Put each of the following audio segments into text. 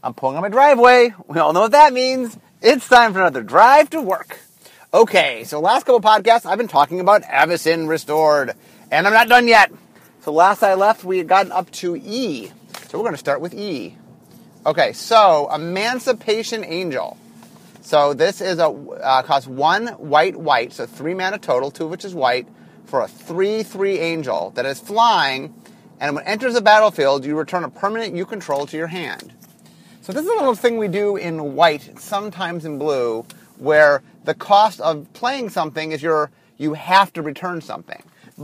I'm pulling on my driveway. We all know what that means. It's time for another drive to work. Okay, so last couple podcasts, I've been talking about Avacyn Restored, and I'm not done yet. So last I left, we had gotten up to E. So we're going to start with E. Okay, so Emancipation Angel. So this is costs 1 white, so 3 mana total, 2 of which is white, for a 3/3 angel that is flying, and when it enters the battlefield, you return a permanent you control to your hand. So this is a little thing we do in white, sometimes in blue, where the cost of playing something is you have to return something.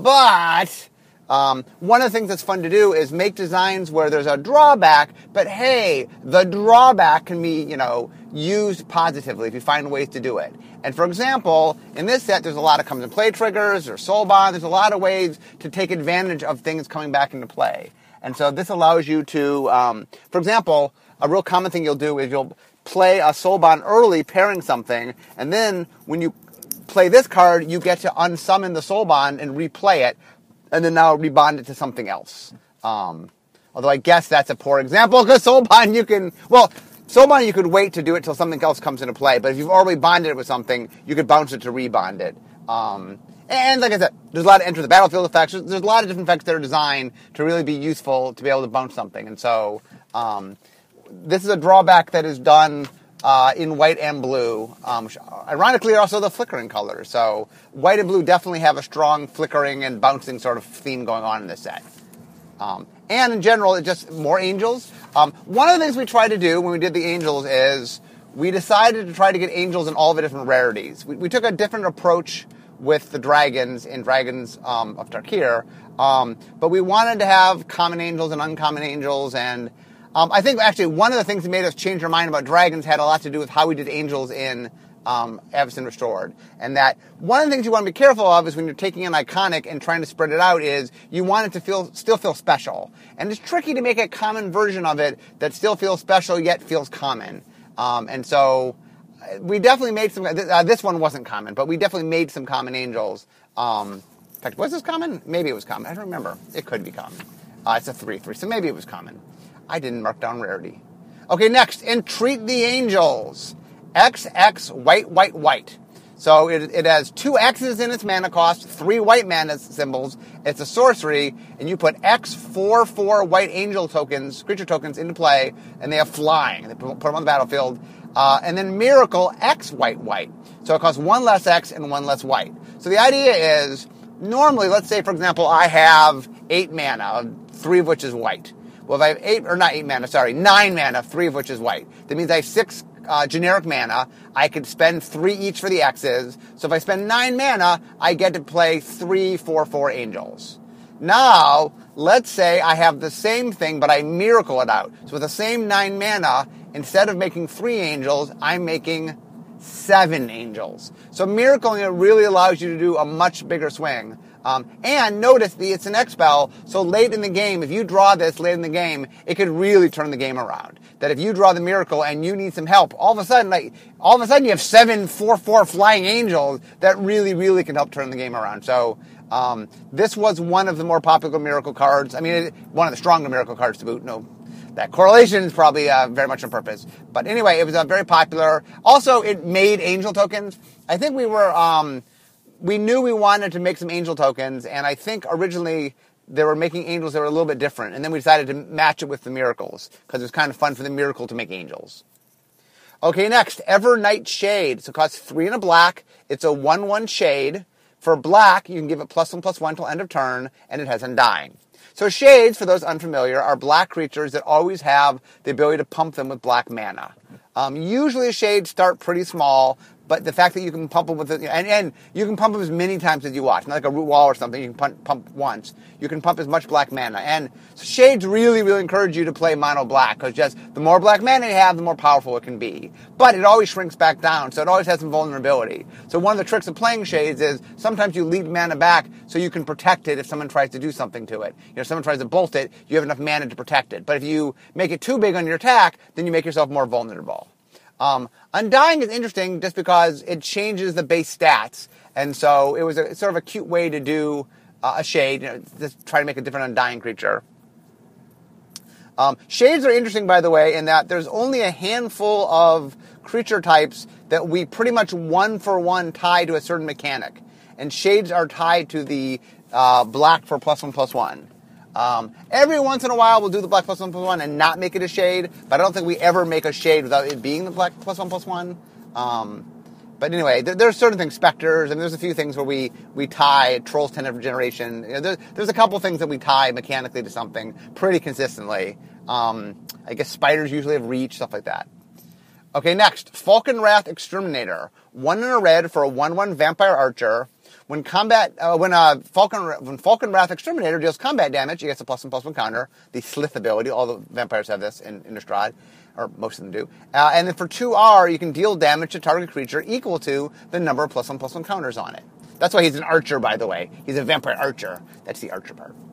But one of the things that's fun to do is make designs where there's a drawback, but hey, the drawback can be, used positively if you find ways to do it. And for example, in this set, there's a lot of comes and play triggers or soul bond. There's a lot of ways to take advantage of things coming back into play. And so this allows you to, for example, a real common thing you'll do is you'll play a soul bond early, pairing something, and then when you play this card, you get to unsummon the soul bond and replay it, and then now rebond it to something else. Although I guess that's a poor example, because soul bond you could wait to do it till something else comes into play, but if you've already bonded it with something, you could bounce it to rebond it. And like I said, there's a lot of enter the battlefield effects. There's a lot of different effects that are designed to really be useful to be able to bounce something. And so this is a drawback that is done in white and blue. Ironically, also the flickering colors. So white and blue definitely have a strong flickering and bouncing sort of theme going on in this set. And in general, it's just more angels. One of the things we tried to do when we did the angels is we decided to try to get angels in all the different rarities. We took a different approach with the dragons in Dragons of Tarkir, but we wanted to have common angels and uncommon angels, and I think actually one of the things that made us change our mind about dragons had a lot to do with how we did angels in Avacyn Restored. And that one of the things you want to be careful of is when you're taking an iconic and trying to spread it out is you want it to still feel special. And it's tricky to make a common version of it that still feels special yet feels common. And so we definitely made some, this one wasn't common, but we definitely made some common angels. In fact, was this common? Maybe it was common. I don't remember. It could be common. It's a 3/3, so maybe it was common. I didn't mark down rarity. Okay, next, Entreat the Angels. XX white. So it has 2 X's in its mana cost, 3 white mana symbols. It's a sorcery, and you put X 4/4 white angel tokens, creature tokens, into play, and they have flying. They put them on the battlefield. And then Miracle X white. So it costs 1 less X and 1 less white. So the idea is, normally, let's say, for example, I have 8 mana, 3 of which is white. Well, if I have 9 mana, 3 of which is white. That means I have 6 generic mana. I could spend 3 each for the X's. So if I spend 9 mana, I get to play 3 4/4 angels. Now, let's say I have the same thing, but I miracle it out. So with the same 9 mana, instead of making 3 angels, I'm making 7 angels. So miracling it really allows you to do a much bigger swing. And notice it's an X-Spell, so late in the game, if you draw this late in the game, it could really turn the game around. That if you draw the miracle and you need some help, all of a sudden you have 7 4/4 flying angels that really, really can help turn the game around. So this was one of the more popular miracle cards. I mean, one of the stronger miracle cards to boot. No, that correlation is probably very much on purpose. But anyway, it was very popular. Also, it made angel tokens. I think we knew we wanted to make some angel tokens, and I think originally they were making angels that were a little bit different, and then we decided to match it with the miracles, because it was kind of fun for the miracle to make angels. Okay, next, Evernight Shade. So it costs 3 and a black. It's a 1/1 shade. For black, you can give it +1/+1 till end of turn, and it has Undying. So shades, for those unfamiliar, are black creatures that always have the ability to pump them with black mana. Usually shades start pretty small, but the fact that you can pump them with it, and you can pump them as many times as you want, not like a root wall or something, you can pump once. You can pump as much black mana. And so shades really, really encourage you to play mono black, because just the more black mana you have, the more powerful it can be. But it always shrinks back down, so it always has some vulnerability. So one of the tricks of playing shades is sometimes you lead mana back so you can protect it if someone tries to do something to it. If someone tries to bolt it, you have enough mana to protect it. But if you make it too big on your attack, then you make yourself more vulnerable. Undying is interesting just because it changes the base stats. And so it was sort of a cute way to do a shade, just try to make a different Undying creature. Shades are interesting, by the way, in that there's only a handful of creature types that we pretty much one-for-one tie to a certain mechanic. And shades are tied to the black for +1/+1. Every once in a while, we'll do the black +1/+1 and not make it a shade, but I don't think we ever make a shade without it being the black +1/+1. But anyway, there's certain things, specters, and there's a few things where we tie Trolls 10th Generation. There's a couple things that we tie mechanically to something pretty consistently. I guess spiders usually have reach, stuff like that. Okay, next, Falkenrath Exterminator. 1 in a red for a 1/1 vampire archer. When Falkenrath Exterminator deals combat damage, he gets a +1/+1 counter. The Slith ability, all the vampires have this in Innistrad, or most of them do. And then for 2R, you can deal damage to target creature equal to the number of +1/+1 counters on it. That's why he's an archer, by the way. He's a vampire archer. That's the archer part.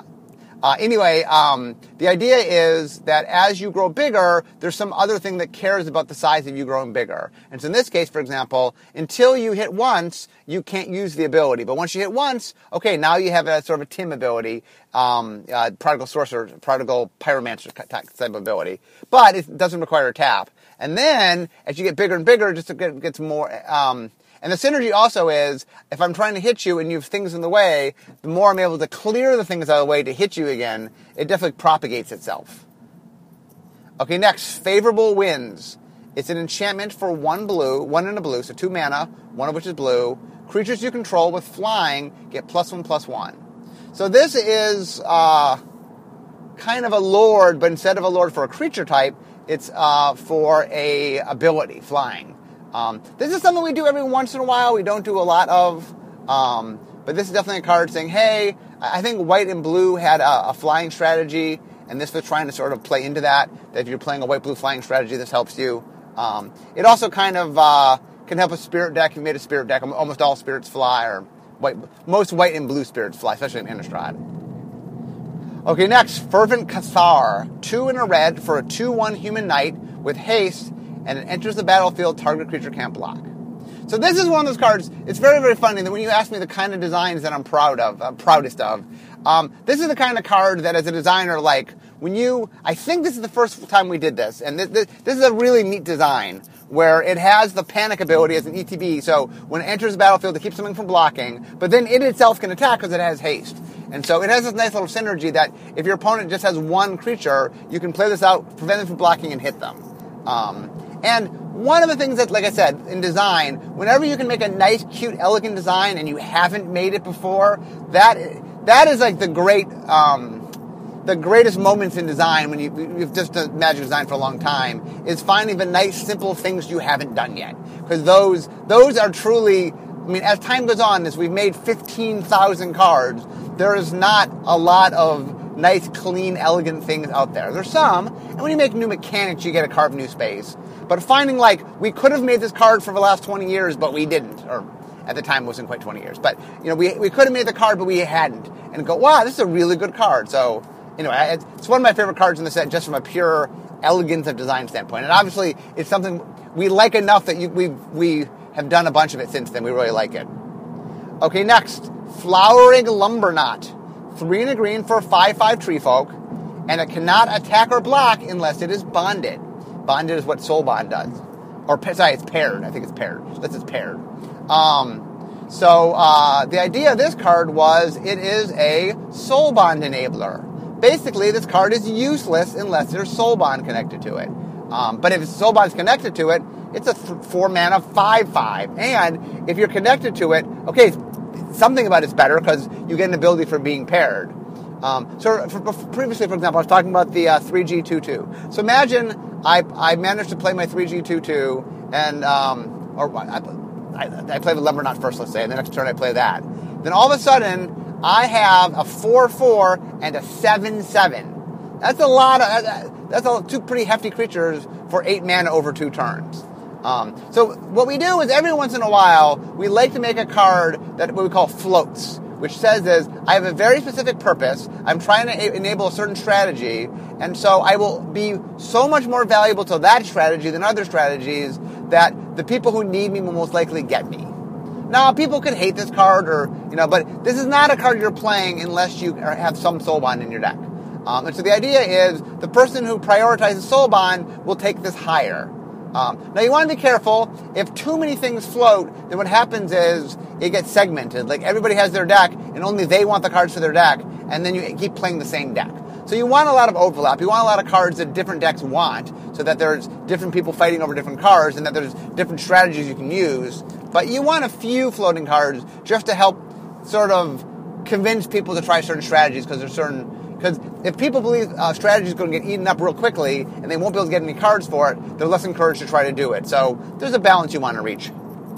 Anyway, the idea is that as you grow bigger, there's some other thing that cares about the size of you growing bigger. And so in this case, for example, until you hit once, you can't use the ability. But once you hit once, okay, now you have a sort of a Tim ability, Prodigal Sorcerer, Prodigal Pyromancer type of ability. But it doesn't require a tap. And then, as you get bigger and bigger, it gets more... and the synergy also is, if I'm trying to hit you and you have things in the way, the more I'm able to clear the things out of the way to hit you again, it definitely propagates itself. Okay, next, Favorable Winds. It's an enchantment for 1 blue, 1 in a blue, so 2 mana, 1 of which is blue. Creatures you control with flying get +1/+1. So this is kind of a lord, but instead of a lord for a creature type, it's for a ability, flying. This is something we do every once in a while. We don't do a lot of, but this is definitely a card saying, hey, I think white and blue had a flying strategy, and this was trying to sort of play into that if you're playing a white-blue flying strategy, this helps you. It also kind of can help a spirit deck. If you made a spirit deck, almost all spirits fly, or most white and blue spirits fly, especially in Innistrad. Okay, next, Fervent Cathar. 2 in a red for a 2/1 human knight with haste, and it enters the battlefield, target creature can't block. So this is one of those cards, it's very, very funny that when you ask me the kind of designs that I'm proudest of, this is the kind of card that as a designer, like, I think this is the first time we did this, and this is a really neat design, where it has the panic ability as an ETB, so when it enters the battlefield, it keeps something from blocking, but then it itself can attack because it has haste. And so it has this nice little synergy that if your opponent just has one creature, you can play this out, prevent them from blocking, and hit them. And one of the things that, like I said, in design, whenever you can make a nice, cute, elegant design and you haven't made it before, that is like the greatest moments in design when you've just imagined design for a long time, is finding the nice, simple things you haven't done yet. Because those are truly, I mean, as time goes on, as we've made 15,000 cards, there is not a lot of nice, clean, elegant things out there. There's some, and when you make new mechanics, you get to carve new space. But finding, like, we could have made this card for the last 20 years, but we didn't. Or, at the time, it wasn't quite 20 years. But, we could have made the card, but we hadn't. And go, wow, this is a really good card. So, anyway, it's one of my favorite cards in the set, just from a pure elegance of design standpoint. And obviously, it's something we like enough that we have done a bunch of it since then. We really like it. Okay, next. Flowering Lumberknot. 3 in a green for 5/5 Treefolk, and it cannot attack or block unless it is bonded. Bonded is what Soul Bond does. It's paired. I think it's paired. This is paired. The idea of this card was it is a Soul Bond enabler. Basically, this card is useless unless there's Soul Bond connected to it. But if Soul Bond's connected to it, it's a 4 mana 5/5. And if you're connected to it, okay, something about it's better because you get an ability for being paired. Previously, for example, I was talking about the 3G 2/2. So imagine I managed to play my 3G 2/2, and I play the Lumberknot first, let's say, and the next turn I play that. Then all of a sudden, I have a 4/4 and a 7/7. That's a lot of two pretty hefty creatures for 8 mana over 2 turns. So what we do is every once in a while, we like to make a card that what we call floats, which says is, I have a very specific purpose, I'm trying to enable a certain strategy, and so I will be so much more valuable to that strategy than other strategies that the people who need me will most likely get me. Now, people could hate this card, but this is not a card you're playing unless you have some Soul Bond in your deck. And so the idea is the person who prioritizes Soul Bond will take this higher. Now you want to be careful. If too many things float, then what happens is it gets segmented. Like everybody has their deck, and only they want the cards for their deck, and then you keep playing the same deck. So you want a lot of overlap. You want a lot of cards that different decks want, so that there's different people fighting over different cards, and that there's different strategies you can use. But you want a few floating cards just to help sort of convince people to try certain strategies, because if people believe strategy is going to get eaten up real quickly and they won't be able to get any cards for it, they're less encouraged to try to do it. So there's a balance you want to reach.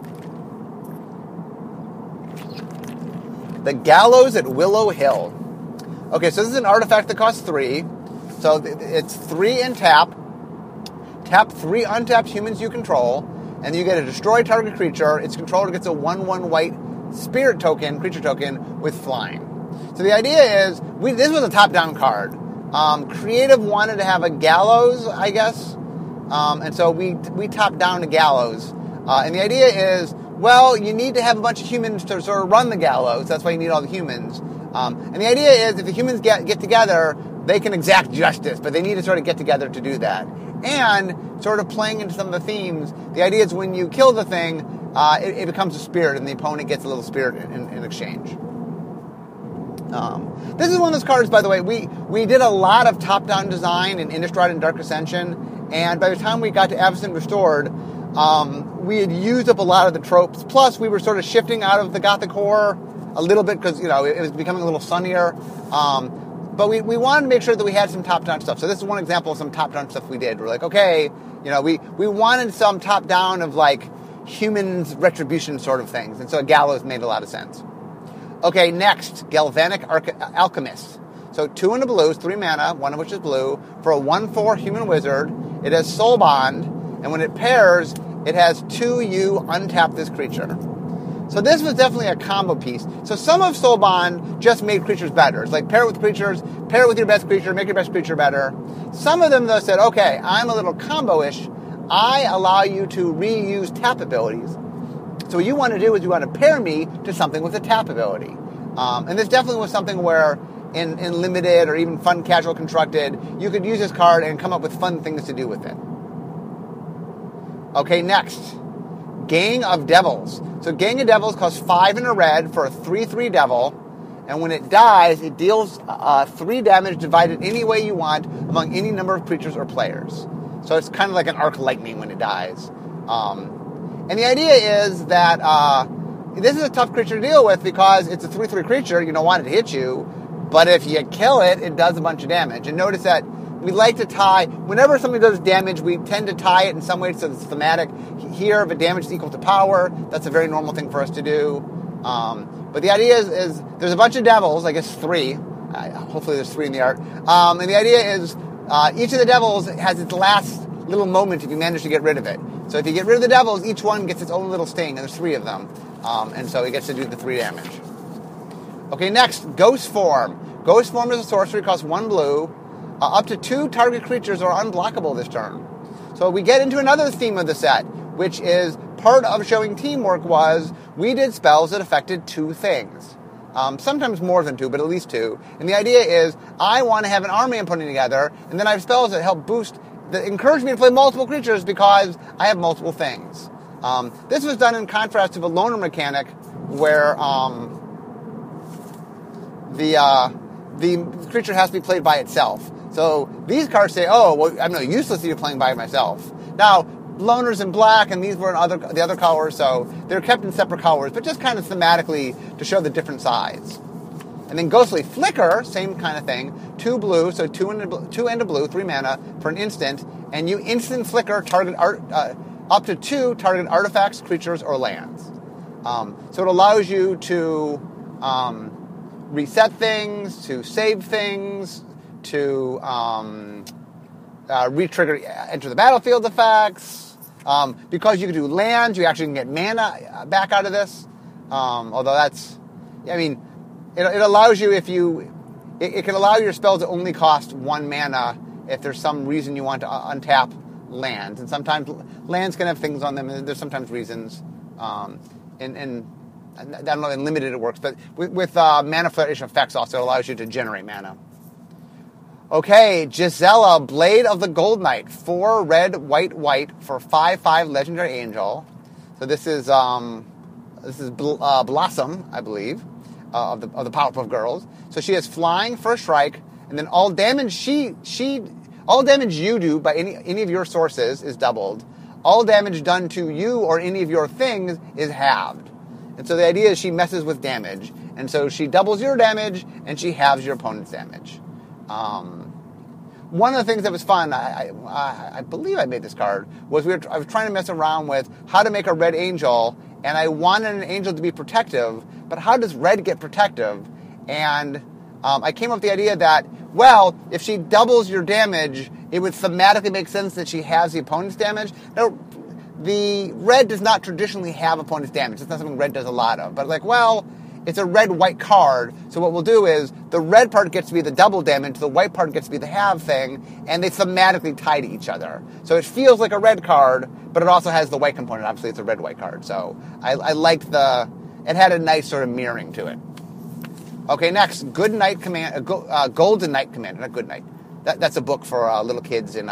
The Gallows at Willow Hill. Okay, so this is an artifact that costs 3. So it's 3 in tap. Tap 3 untapped humans you control, and you get a destroy target creature. Its controller gets a 1/1 white spirit token, creature token, with flying. So the idea is, this was a top-down card. Creative wanted to have a Gallows, I guess, and so we topped down to Gallows. And the idea is, well, you need to have a bunch of humans to sort of run the Gallows. That's why you need all the humans. And the idea is, if the humans get together, they can exact justice, but they need to sort of get together to do that. And sort of playing into some of the themes, the idea is when you kill the thing, it becomes a spirit, and the opponent gets a little spirit in exchange. This is one of those cards, by the way, we did a lot of top-down design in Innistrad and Dark Ascension, and by the time we got to Avacyn Restored, we had used up a lot of the tropes, plus we were sort of shifting out of the Gothic horror a little bit, because, it was becoming a little sunnier, but we wanted to make sure that we had some top-down stuff. So this is one example of some top-down stuff we did. We're like, okay, we wanted some top-down of, like, humans retribution sort of things, and so a Gallows made a lot of sense. Okay, next, Galvanic Alchemist. So 2 in a blue, 3 mana, 1 of which is blue, for a 1/4 human wizard. It has Soul Bond, and when it pairs, it has 2 you untap this creature. So this was definitely a combo piece. So some of Soul Bond just made creatures better. It's like pair it with creatures, pair it with your best creature, make your best creature better. Some of them, though, said, okay, I'm a little combo-ish. I allow you to reuse tap abilities. So what you want to do is you want to pair me to something with a tap ability. And this definitely was something where in Limited or even Fun Casual Constructed, you could use this card and come up with fun things to do with it. Okay, next. Gang of Devils. So Gang of Devils costs 5 in a red for a 3/3 devil. And when it dies, it deals 3 damage divided any way you want among any number of creatures or players. So it's kind of like an arc lightning when it dies. And the idea is that this is a tough creature to deal with because it's a 3/3 creature. You don't want it to hit you. But if you kill it, it does a bunch of damage. And notice that we like to tie, whenever something does damage, we tend to tie it in some way so it's thematic. Here, if it damage is equal to power, that's a very normal thing for us to do. But the idea is there's a bunch of devils, I guess 3. Hopefully there's 3 in the art. And the idea is each of the devils has its last little moment if you manage to get rid of it. So if you get rid of the devils, each one gets its own little sting, and there's 3 of them. And so it gets to do the 3 damage. Okay, next, Ghost Form. Ghost Form is a sorcery, costs 1 blue. Up to 2 target creatures are unblockable this turn. So we get into another theme of the set, which is part of showing teamwork was we did spells that affected 2 things. Sometimes more than 2, but at least 2. And the idea is I want to have an army I'm putting together, and then I have spells that help that encourage me to play multiple creatures because I have multiple things. This was done in contrast to the loner mechanic where the creature has to be played by itself. So these cards say, oh, well, I'm no useless if you're playing by myself. Now, loners in black, and these were in the other colors, so they're kept in separate colors, but just kind of thematically to show the different sides. And then Ghostly Flicker, same kind of thing, 2 blue, so 2 and a blue, 3 mana for an instant, and you instant flicker up to 2 target artifacts, creatures, or lands. So it allows you to reset things, to save things, to re-trigger enter the battlefield effects. Because you can do lands, you actually can get mana back out of this. Although it allows you it can allow your spells to only cost 1 mana if there's some reason you want to untap lands. And sometimes lands can have things on them, and there's sometimes reasons. And I don't know, in Limited it works, but with mana fluctuation effects also, it allows you to generate mana. Okay, Gisela, Blade of the Gold Knight, 4 red, white, white for 5/5 legendary angel. So this is Blossom, I believe, of the Powerpuff Girls. So she has flying, first strike, and then all damage all damage you do by any of your sources is doubled. All damage done to you or any of your things is halved. And so the idea is she messes with damage, and so she doubles your damage and she halves your opponent's damage. One of the things that was fun, I believe I made this card, was I was trying to mess around with how to make a red angel, and I wanted an angel to be protective, but how does red get protective? And I came up with the idea that, well, if she doubles your damage, it would thematically make sense that she has the opponent's damage. Now, the red does not traditionally have opponent's damage. It's not something red does a lot of. But it's a red-white card, so what we'll do is the red part gets to be the double damage, the white part gets to be the halve thing, and they thematically tie to each other. So it feels like a red card, but it also has the white component. Obviously, it's a red-white card. So I liked it had a nice sort of mirroring to it. Okay, next, Golden Knight Commander, not Good Knight. That's a book for little kids in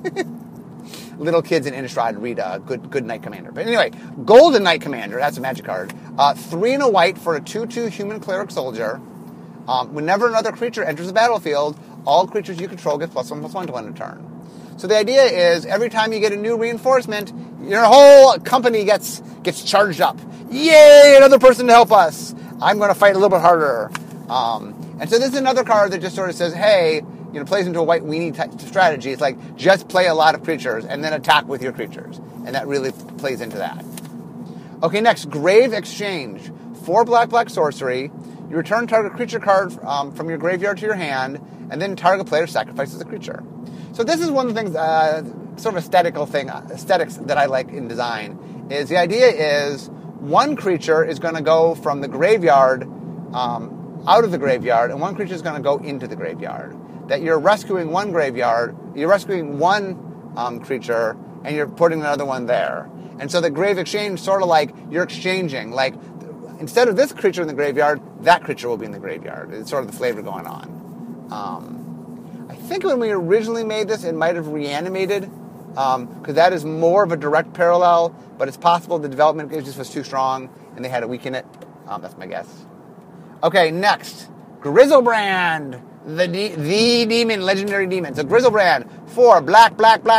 Innistrad read Good Knight Commander. But anyway, Golden Knight Commander, that's a magic card. 3 and a white for a 2/2 human cleric soldier. Whenever another creature enters the battlefield, all creatures you control get +1/+1 to win a turn. So the idea is every time you get a new reinforcement, your whole company gets charged up. Yay, another person to help us. I'm going to fight a little bit harder. And so this is another card that just sort of says, hey, plays into a white weenie type strategy. It's like, just play a lot of creatures and then attack with your creatures. And that really plays into that. Okay, next, Grave Exchange. 4 black sorcery. You return target creature card from your graveyard to your hand, and then target player sacrifices a creature. So this is one of the things, sort of aesthetics that I like in design, is the idea is one creature is going to go from the graveyard out of the graveyard, and one creature is going to go into the graveyard. That you're rescuing one creature, and you're putting another one there. And so the Grave Exchange, sort of like you're exchanging. Like, instead of this creature in the graveyard, that creature will be in the graveyard. It's sort of the flavor going on. I think when we originally made this, it might have reanimated, because that is more of a direct parallel, but it's possible the development just was too strong, and they had to weaken it. That's my guess. Okay, next, Griselbrand. The demon, legendary demon. So Griselbrand, 4 black.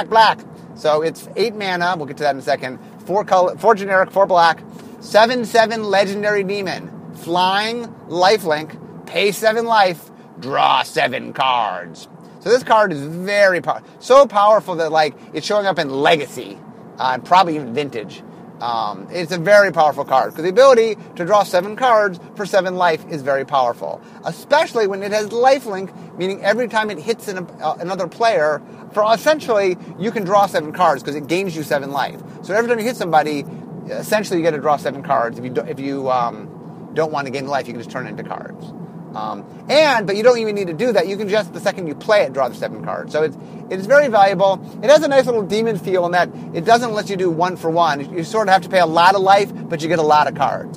So it's 8 mana. We'll get to that in a second. 4 generic, 4 black. 7/7 legendary demon. Flying, lifelink, pay 7 life, draw 7 cards. So this card is very powerful. So powerful that it's showing up in Legacy, and probably even Vintage. It's a very powerful card, because the ability to draw 7 cards for 7 life is very powerful, especially when it has lifelink, meaning every time it hits another player, for essentially you can draw 7 cards because it gains you 7 life. So every time you hit somebody, essentially you get to draw 7 cards. If you don't want to gain life, you can just turn it into cards. But you don't even need to do that. You can just, the second you play it, draw the 7 cards. So it's very valuable. It has a nice little demon feel in that it doesn't let you do 1 for 1. You sort of have to pay a lot of life, but you get a lot of cards.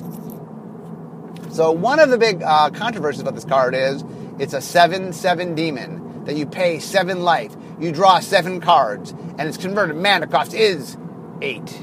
So one of the big controversies about this card is it's a 7/7 demon that you pay 7 life. You draw 7 cards, and its converted mana cost is 8.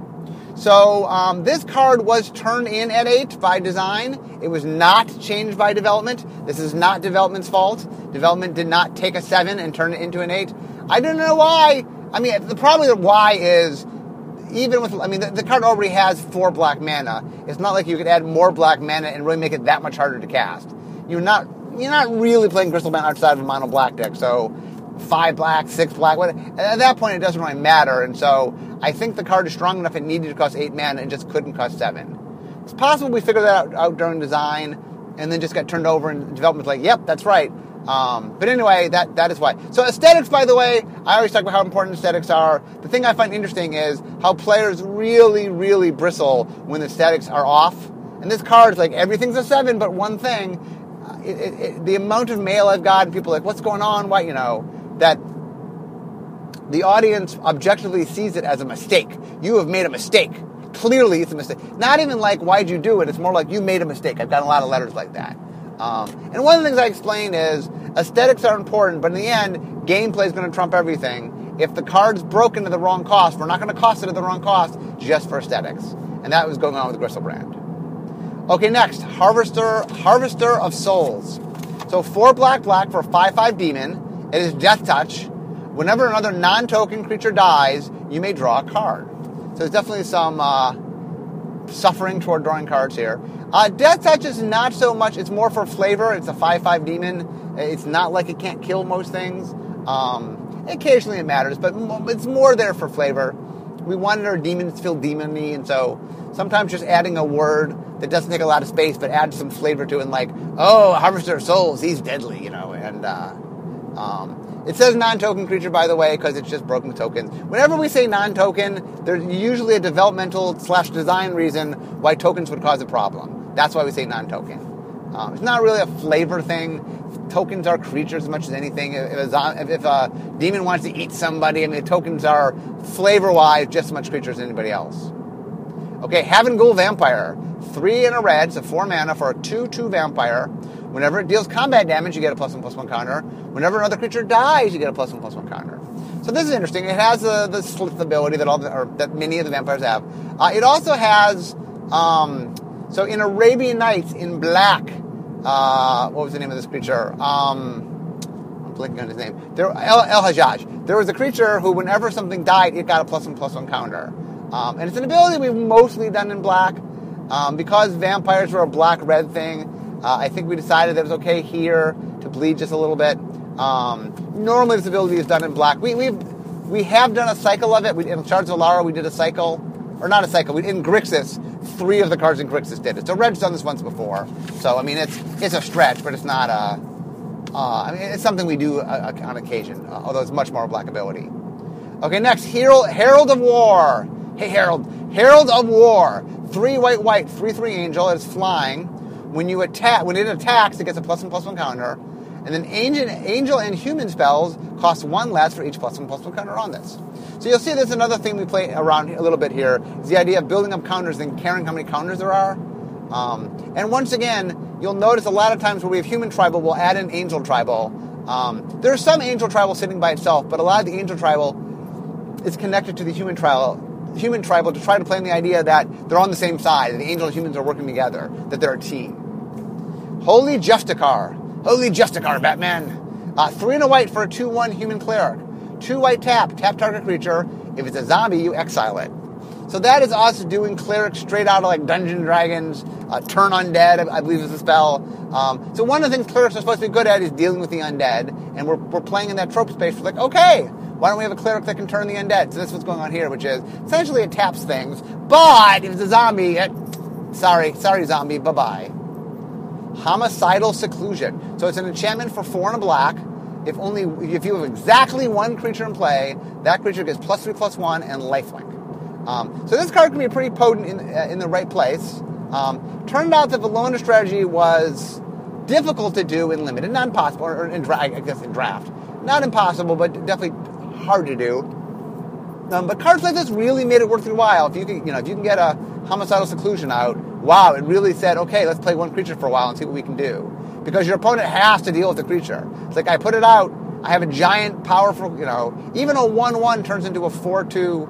So this card was turned in at 8 by design. It was not changed by development. This is not development's fault. Development did not take a 7 and turn it into an 8. I don't know why. I mean, probably the why is, even with, the card already has 4 black mana. It's not like you could add more black mana and really make it that much harder to cast. You're not really playing Griselbrand outside of a mono black deck, so 5 black, 6 black, at that point it doesn't really matter, and so I think the card is strong enough it needed to cost 8 mana and just couldn't cost 7. It's possible we figured that out during design and then just got turned over and development's like, yep, that's right. But anyway, that is why. So aesthetics, by the way, I always talk about how important aesthetics are. The thing I find interesting is how players really, really bristle when the aesthetics are off. And this card is like, everything's a 7 but one thing. The amount of mail I've gotten, people are like, what's going on? Why, that the audience objectively sees it as a mistake. You have made a mistake. Clearly it's a mistake. Not even like, why'd you do it? It's more like, you made a mistake. I've gotten a lot of letters like that. And one of the things I explain is aesthetics are important, but in the end, gameplay is going to trump everything. If the card's broken at the wrong cost, we're not going to cost it at the wrong cost just for aesthetics. And that was going on with the Griselbrand. Okay, next, Harvester of Souls. So 4 black for a 5/5 demon. It is Death Touch. Whenever another non-token creature dies, you may draw a card. So there's definitely some suffering toward drawing cards here. Death Touch is not so much. It's more for flavor. It's a 5/5 demon. It's not like it can't kill most things. Occasionally it matters, but it's more there for flavor. We wanted our demons to feel demon-y, and so sometimes just adding a word that doesn't take a lot of space, but adds some flavor to it, and like, oh, Harvester of Souls, he's deadly, and it says non-token creature, by the way, because it's just broken tokens. Whenever we say non-token, there's usually a developmental/design reason why tokens would cause a problem. That's why we say non-token. It's not really a flavor thing. Tokens are creatures as much as anything. If a demon wants to eat somebody, tokens are flavor-wise just as much creatures as anybody else. Okay, Havengul Vampire. 3 and a red, so 4 mana for a 2/2 vampire. Whenever it deals combat damage, you get a +1/+1 counter. Whenever another creature dies, you get a +1/+1 counter. So this is interesting. It has the slith ability that many of the vampires have. It also has, so in Arabian Nights in black, what was the name of this creature? I'm blinking on his name. El Hajjaj. There was a creature who, whenever something died, it got a +1/+1 counter. And it's an ability we've mostly done in black. Because vampires were a black-red thing, I think we decided that it was okay here to bleed just a little bit. Normally this ability is done in black. We have done a cycle of it. In Shards of Alara, we did a cycle. Or not a cycle. In Grixis, 3 of the cards in Grixis did it. So Red's done this once before. So, it's a stretch, but it's not it's something we do on occasion, although it's much more a black ability. Okay, next, Herald of War. Hey, Herald. Herald of War. 3 white, 3/3 angel. It's flying. When it attacks, it gets a +1/+1 counter. And then angel and human spells cost 1 less for each +1/+1 counter on this. So you'll see there's another thing we play around a little bit here, is the idea of building up counters and caring how many counters there are. And once again, you'll notice a lot of times where we have human tribal, we'll add an angel tribal. There's some angel tribal sitting by itself, but a lot of the angel tribal is connected to the human tribal to try to play on the idea that they're on the same side, and the angel and humans are working together, that they're a team. Holy Justicar, Batman. 3 and a white for a 2/1 human cleric. 2 white tap target creature. If it's a zombie, you exile it. So that is us doing cleric straight out of like Dungeons & Dragons. Turn undead, I believe is the spell. So one of the things clerics are supposed to be good at is dealing with the undead, and we're playing in that trope space. We're like, okay, why don't we have a cleric that can turn the undead? So that's what's going on here, which is essentially it taps things. But if it's a zombie, sorry zombie, bye-bye. Homicidal Seclusion. So it's an enchantment for 4 and a black. If you have exactly 1 creature in play, that creature gets +3/+1 and lifelink. So this card can be pretty potent in the right place. Turned out that the loner strategy was difficult to do in limited, not impossible, or in draft. Not impossible, but definitely hard to do. But cards like this really made it worth your while. If you can get a Homicidal Seclusion out, wow, it really said, okay, let's play 1 creature for a while and see what we can do. Because your opponent has to deal with the creature. It's like, I put it out, I have a giant, powerful, even a 1/1 turns into a 4/2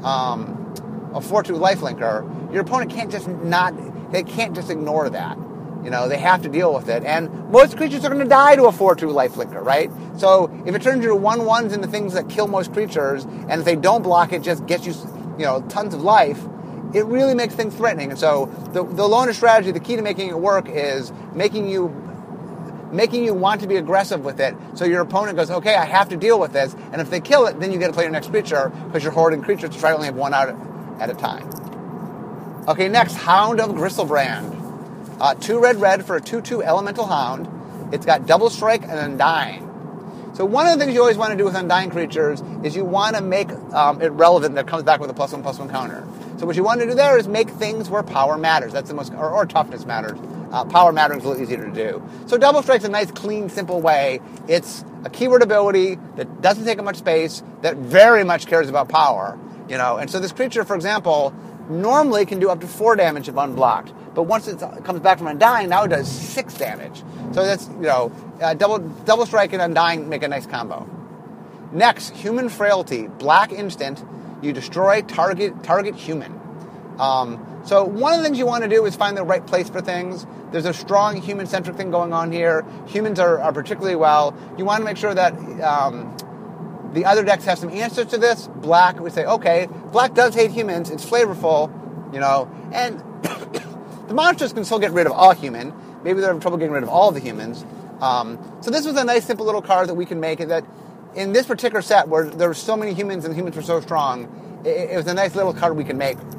lifelinker. Your opponent can't just ignore that. They have to deal with it. And most creatures are going to die to a 4/2 lifelinker, right? So if it turns your 1/1s into things that kill most creatures, and if they don't block it, just gets you, tons of life, it really makes things threatening. And so the loner strategy, the key to making it work is making you want to be aggressive with it, so your opponent goes, okay, I have to deal with this, and if they kill it, then you get to play your next creature, because you're hoarding creatures to try to only have 1 out at a time. Okay, next, Hound of Griselbrand. 2 red for a 2/2 elemental hound. It's got double strike and undying. So one of the things you always want to do with undying creatures is you want to make it relevant that comes back with a +1/+1 counter. So what you want to do there is make things where power matters. That's the most, or toughness matters. Power mattering is a little easier to do. So double strike's a nice, clean, simple way. It's a keyword ability that doesn't take up much space, that very much cares about power. And so this creature, for example, normally can do up to 4 damage if unblocked. But once it comes back from Undying, now it does 6 damage. So that's, double strike and Undying make a nice combo. Next, Human Frailty. Black instant. You destroy target human. So one of the things you want to do is find the right place for things. There's a strong human-centric thing going on here. Humans are particularly well. You want to make sure that the other decks have some answers to this. Black, we say, okay, black does hate humans. It's flavorful, and the monsters can still get rid of all human. Maybe they're having trouble getting rid of all of the humans. So this was a nice, simple little card that we can make. That in this particular set, where there were so many humans and humans were so strong, it was a nice little card we can make.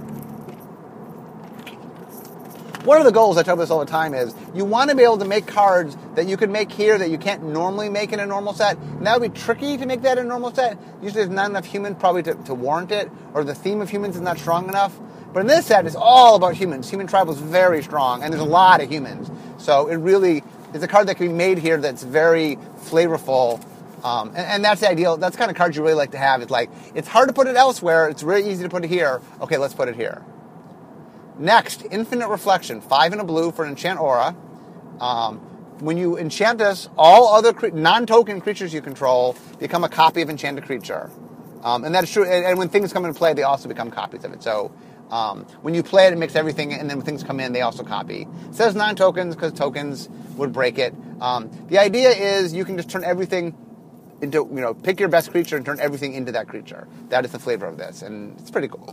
One of the goals, I tell this all the time, is you want to be able to make cards that you can make here that you can't normally make in a normal set. And that would be tricky to make that in a normal set. Usually there's not enough humans probably to warrant it, or the theme of humans is not strong enough. But in this set, it's all about humans. Human tribal is very strong, and there's a lot of humans. So it really is a card that can be made here that's very flavorful. And that's the ideal. That's the kind of cards you really like to have. It's like, it's hard to put it elsewhere. It's really easy to put it here. Okay, let's put it here. Next, Infinite Reflection, 5 and a blue for an enchant aura. When you enchant this, all other non-token creatures you control become a copy of enchanted creature. And that's true. And when things come into play, they also become copies of it. So when you play it, it makes everything, and then when things come in, they also copy. It says non-tokens because tokens would break it. The idea is you can just turn everything into, pick your best creature and turn everything into that creature. That is the flavor of this, and it's pretty cool.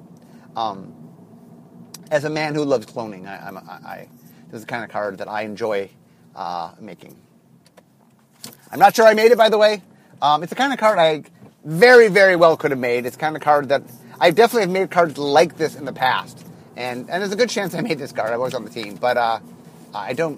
As a man who loves cloning, this is the kind of card that I enjoy making. I'm not sure I made it, by the way. It's the kind of card I very, very well could have made. It's the kind of card that I definitely have made cards like this in the past. And there's a good chance I made this card. I was on the team. But I don't...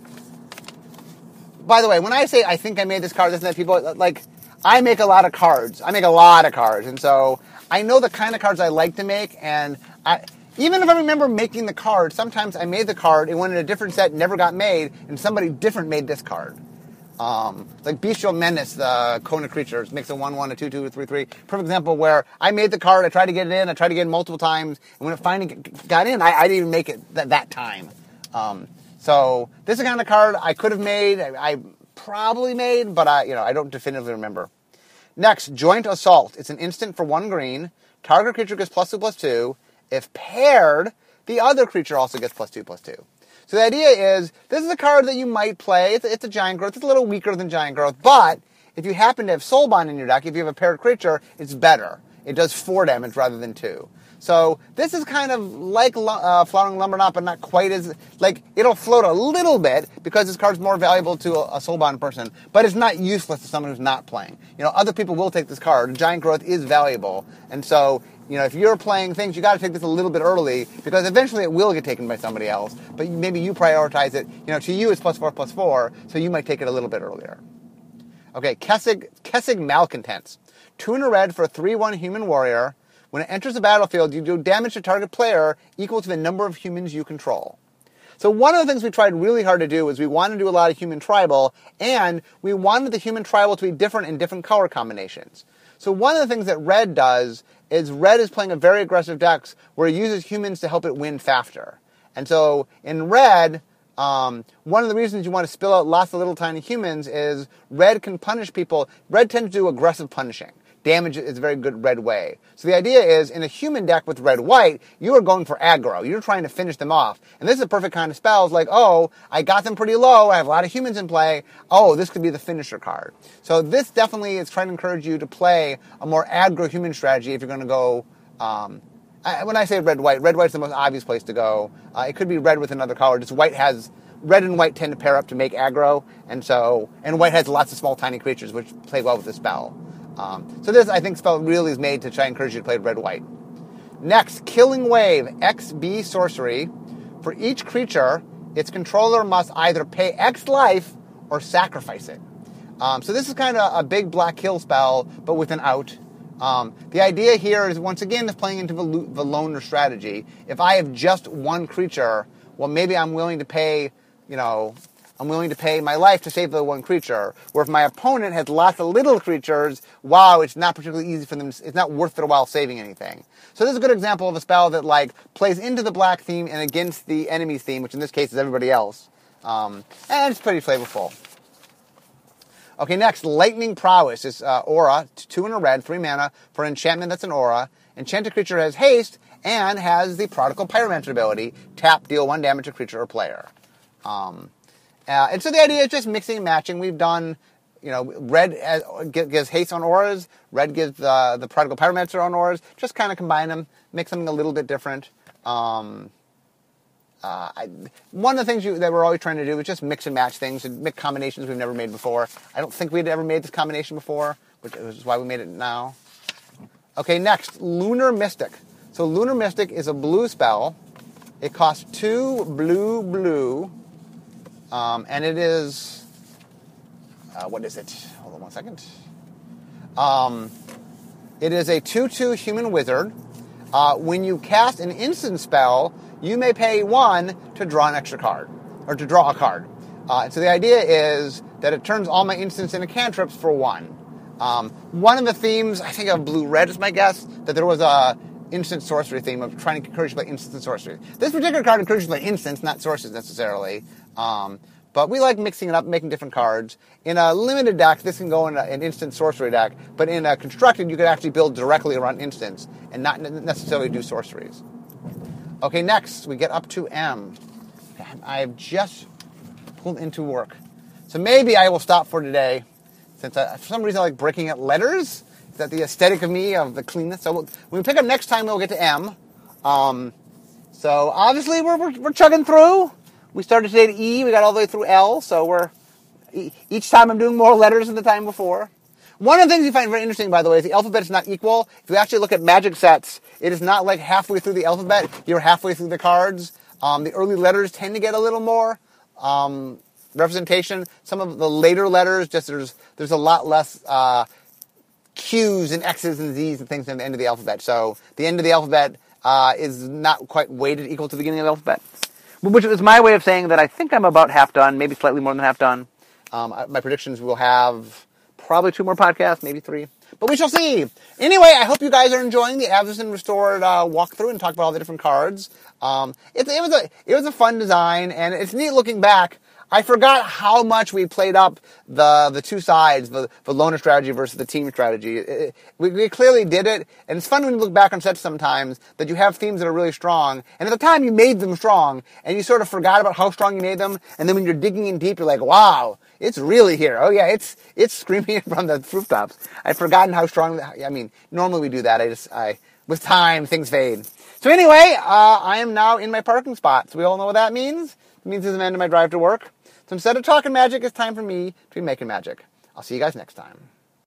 By the way, when I say I think I made this card, doesn't that people... I make a lot of cards. And so I know the kind of cards I like to make, and even if I remember making the card, sometimes I made the card, it went in a different set, never got made, and somebody different made this card. Like Bestial Menace, the Kona creatures, makes a 1/1, a 2/2, a 3/3. Perfect example where I made the card, I tried to get it in, I tried to get it multiple times, and when it finally got in, I didn't even make it that time. So this is the kind of card I could have made, I probably made, but I don't definitively remember. Next, Joint Assault. It's an instant for 1 green. Target creature gets +2/+2. If paired, the other creature also gets +2/+2. So the idea is, this is a card that you might play. It's a Giant Growth. It's a little weaker than Giant Growth, but if you happen to have Soulbind in your deck, if you have a paired creature, it's better. It does 4 damage rather than 2. So this is kind of like Flowering Lumberknot, but not quite as... it'll float a little bit because this card's more valuable to a Soulbind person, but it's not useless to someone who's not playing. Other people will take this card. Giant Growth is valuable, and so... if you're playing things, you got to take this a little bit early because eventually it will get taken by somebody else. But maybe you prioritize it. To you it's +4/+4, so you might take it a little bit earlier. Okay, Kessig Malcontents. 2 and a red for a 3/1 human warrior. When it enters the battlefield, you do damage to target player equal to the number of humans you control. So one of the things we tried really hard to do is we wanted to do a lot of human tribal, and we wanted the human tribal to be different in different color combinations. So one of the things that red does is red is playing a very aggressive deck where it uses humans to help it win faster. And so in red, one of the reasons you want to spill out lots of little tiny humans is red can punish people. Red tends to do aggressive punishing. Damage is a very good red way. So the idea is, in a human deck with red-white, you are going for aggro. You're trying to finish them off. And this is a perfect kind of spell. It's like, oh, I got them pretty low. I have a lot of humans in play. Oh, this could be the finisher card. So this definitely is trying to encourage you to play a more aggro human strategy if you're going to go... when I say red-white's the most obvious place to go. It could be red with another color. Just red and white tend to pair up to make aggro. And white has lots of small, tiny creatures, which play well with the spell. So this, I think, spell really is made to try and encourage you to play red-white. Next, Killing Wave, XB sorcery. For each creature, its controller must either pay X life or sacrifice it. So this is kind of a big black kill spell, but with an out. The idea here is, once again, is playing into the loner strategy. If I have just one creature, well, maybe I'm willing to pay, I'm willing to pay my life to save the one creature. Where if my opponent has lots of little creatures, wow, it's not particularly easy for them. It's not worth their while saving anything. So this is a good example of a spell that like plays into the black theme and against the enemy's theme, which in this case is everybody else. And it's pretty flavorful. Okay, next, Lightning Prowess is aura, 2 in a red, 3 mana for enchantment that's an aura. Enchanted creature has haste and has the Prodigal Pyromancer ability. Tap, deal 1 damage to creature or player. And so the idea is just mixing and matching. We've done, red gives haste on auras, red gives the Prodigal Pyromancer on auras. Just kind of combine them, make something a little bit different. One of the things that we're always trying to do is just mix and match things and make combinations we've never made before. I don't think we'd ever made this combination before, which is why we made it now. Okay, next, Lunar Mystic. So Lunar Mystic is a blue spell. It costs 2 blue, and it is, what is it? Hold on 1 second. It is a 2/2 human wizard. When you cast an instant spell, you may pay 1 to draw an extra card, or to draw a card. So the idea is that it turns all my instants into cantrips for 1. One of the themes, I think of blue-red is my guess, that there was a instant sorcery theme of trying to encourage you to play instants and sorcery. This particular card encourages you to play instants, not sorceries necessarily. But we like mixing it up, making different cards. In a limited deck, this can go in an instant sorcery deck, but in a constructed, you could actually build directly around instants and not necessarily do sorceries. Okay, next, we get up to M. I've just pulled into work. So maybe I will stop for today, since for some reason I like breaking up letters. Is that the aesthetic of me, of the cleanness? So when we pick up next time, we'll get to M. So obviously, we're chugging through. We started today at E, we got all the way through L, so each time I'm doing more letters than the time before. One of the things you find very interesting, by the way, is the alphabet is not equal. If you actually look at Magic sets, it is not like halfway through the alphabet, you're halfway through the cards. The early letters tend to get a little more representation. Some of the later letters, just there's a lot less Q's and X's and Z's and things at the end of the alphabet. So the end of the alphabet is not quite weighted equal to the beginning of the alphabet. Which is my way of saying that I think I'm about half done, maybe slightly more than half done. My predictions will have probably 2 more podcasts, maybe 3. But we shall see. Anyway, I hope you guys are enjoying the Avacyn Restored walkthrough and talk about all the different cards. It was a fun design, and it's neat looking back. I forgot how much we played up the two sides, the loner strategy versus the team strategy. We clearly did it, and it's fun when you look back on sets sometimes that you have themes that are really strong, and at the time you made them strong, and you sort of forgot about how strong you made them, and then when you're digging in deep, you're like, wow, it's really here. Oh yeah, it's screaming from the rooftops. I'd forgotten how strong, normally we do that. With time, things fade. So anyway, I am now in my parking spot, so we all know what that means. It means it's the end of my drive to work. So instead of talking magic, it's time for me to be making magic. I'll see you guys next time.